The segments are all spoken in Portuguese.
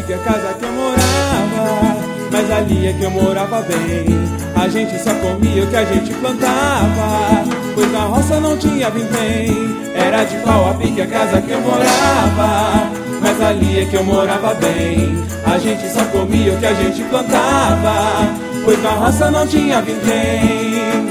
pique, a casa que eu morava, mas ali é que eu morava bem. A gente só comia o que a gente plantava, pois na roça não tinha vintém. Era de pau a pique, a casa que eu morava, mas ali é que eu morava bem. A gente só comia o que a gente plantava, pois na roça não tinha vintém.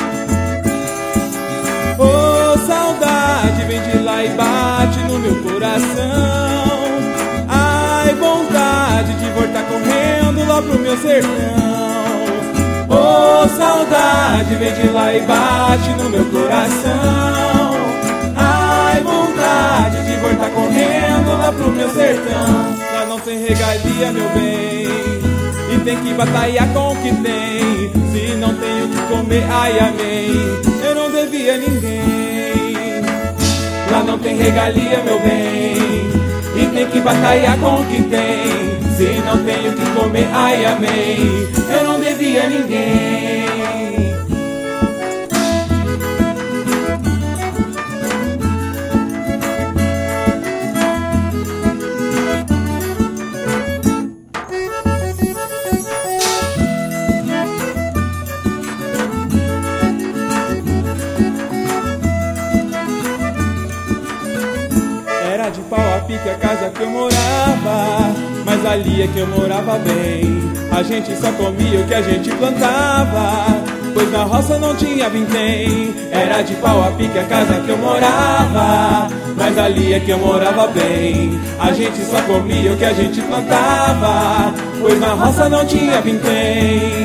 Oh, saudade vem de lá e bate no meu coração. Ai, vontade de voltar correndo lá pro meu sertão. Oh, saudade vem de lá e bate no meu coração. Ai, vontade de voltar correndo lá pro meu sertão. Lá não tem regalia, meu bem, e tem que batalhar com o que tem. Se não tenho o que comer, ai, amém, eu não devia a ninguém. Lá não tem regalia, meu bem, e tem que batalhar com o que tem. Se não tenho o que comer, ai, amém, eu não devia a ninguém. Era de pau a pique a casa que eu morava, mas ali é que eu morava bem. A gente só comia o que a gente plantava, pois na roça não tinha vintém. Era de pau a pique a casa que eu morava, mas ali é que eu morava bem. A gente só comia o que a gente plantava, pois na roça não tinha vintém.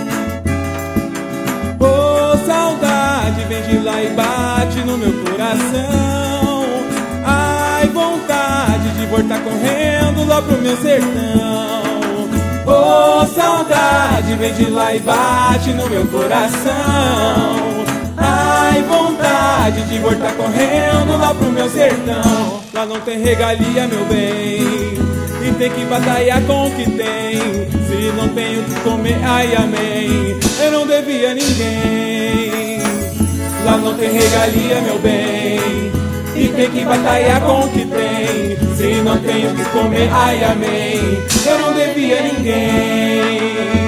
Oh, saudade vem de lá e bate no meu coração. Ai, vontade de voltar correndo lá pro meu sertão. Oh, saudade vem de lá e bate no meu coração. Ai, vontade de voltar correndo lá pro meu sertão. Lá não tem regalia, meu bem, e tem que batalhar com o que tem. Se não tenho o que comer, ai, amém, eu não devia a ninguém. Lá não tem regalia, meu bem, e tem que batalhar com o que tem. Se não tenho o que comer, ai, amém, eu não devia a ninguém.